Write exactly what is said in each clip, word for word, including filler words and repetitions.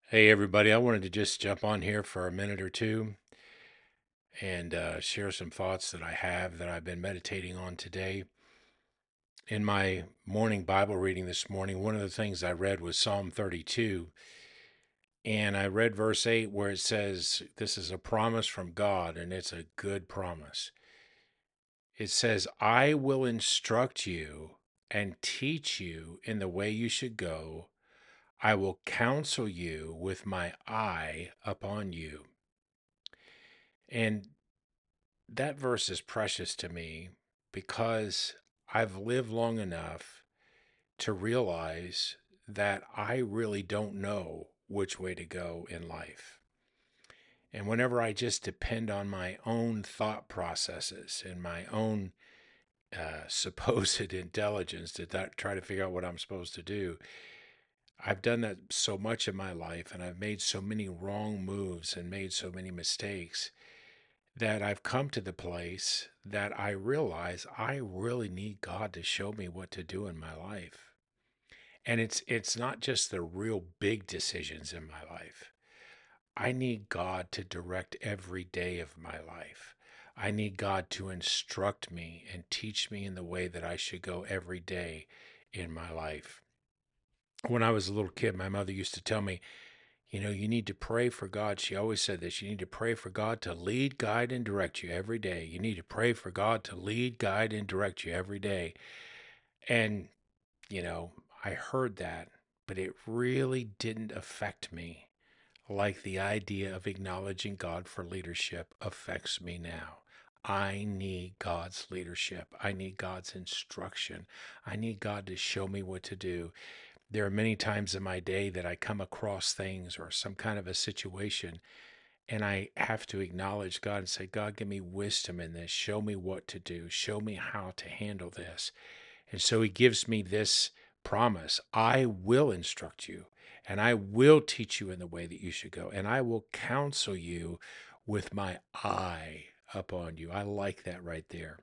Hey, everybody. I wanted to just jump on here for a minute or two and uh, share some thoughts that I have that I've been meditating on today. In my morning Bible reading this morning, one of the things I read was Psalm thirty-two. And I read verse eight where it says, this is a promise from God, and it's a good promise. It says, I will instruct you and teach you in the way you should go. I will counsel you with my eye upon you. And that verse is precious to me because I've lived long enough to realize that I really don't know which way to go in life. And whenever I just depend on my own thought processes and my own uh, supposed intelligence to th- try to figure out what I'm supposed to do, I've done that so much in my life, and I've made so many wrong moves and made so many mistakes that I've come to the place that I realize I really need God to show me what to do in my life. And it's it's not just the real big decisions in my life. I need God to direct every day of my life. I need God to instruct me and teach me in the way that I should go every day in my life. When I was a little kid, my mother used to tell me, you know, you need to pray for God. She always said this. You need to pray for God to lead, guide, and direct you every day. You need to pray for God to lead, guide, and direct you every day. And, you know, I heard that, but it really didn't affect me like the idea of acknowledging God for leadership affects me now. I need God's leadership. I need God's instruction. I need God to show me what to do. There are many times in my day that I come across things or some kind of a situation, and I have to acknowledge God and say, God, give me wisdom in this. Show me what to do. Show me how to handle this. And so he gives me this promise: I will instruct you, and I will teach you in the way that you should go, and I will counsel you with my eye upon you. I like that right there.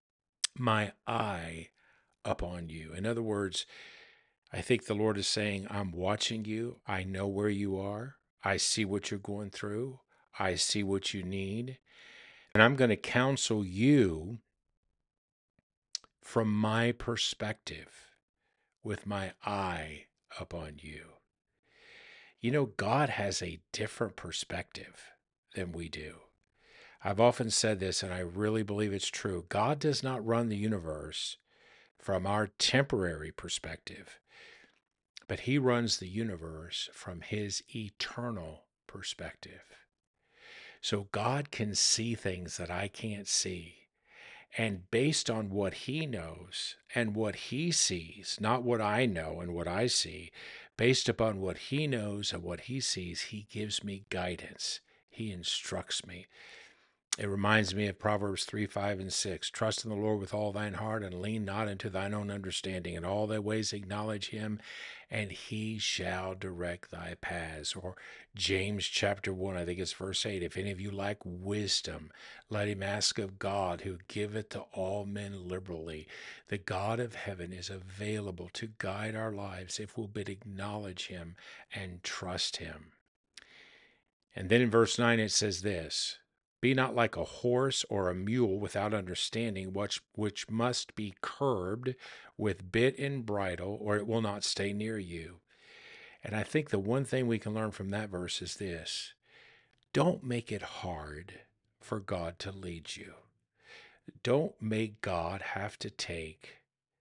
My eye upon you. In other words, I think the Lord is saying, I'm watching you. I know where you are. I see what you're going through. I see what you need. And I'm going to counsel you from my perspective with my eye upon you. You know, God has a different perspective than we do. I've often said this, and I really believe it's true. God does not run the universe from our temporary perspective, but he runs the universe from his eternal perspective. So God can see things that I can't see. And based on what he knows and what he sees, not what I know and what I see, based upon what he knows and what he sees, he gives me guidance. He instructs me. It reminds me of Proverbs three, five, and six. Trust in the Lord with all thine heart and lean not into thine own understanding. In all thy ways acknowledge him, and he shall direct thy paths. Or James chapter one, I think it's verse eight. If any of you lack wisdom, let him ask of God, who giveth to all men liberally. The God of heaven is available to guide our lives if we'll but acknowledge him and trust him. And then in verse nine, it says this: Be not like a horse or a mule without understanding, which, which must be curbed with bit and bridle, or it will not stay near you. And I think the one thing we can learn from that verse is this: don't make it hard for God to lead you. Don't make God have to take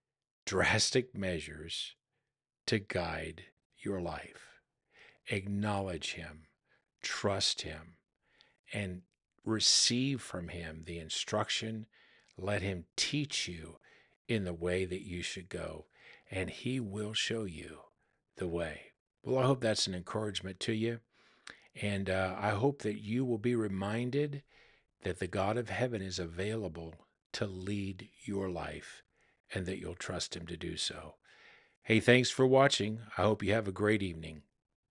drastic measures to guide your life. Acknowledge him, trust him, and receive from him the instruction. Let him teach you in the way that you should go, and he will show you the way. Well, I hope that's an encouragement to you, and uh, I hope that you will be reminded that the God of heaven is available to lead your life and that you'll trust him to do so. Hey, thanks for watching. I hope you have a great evening.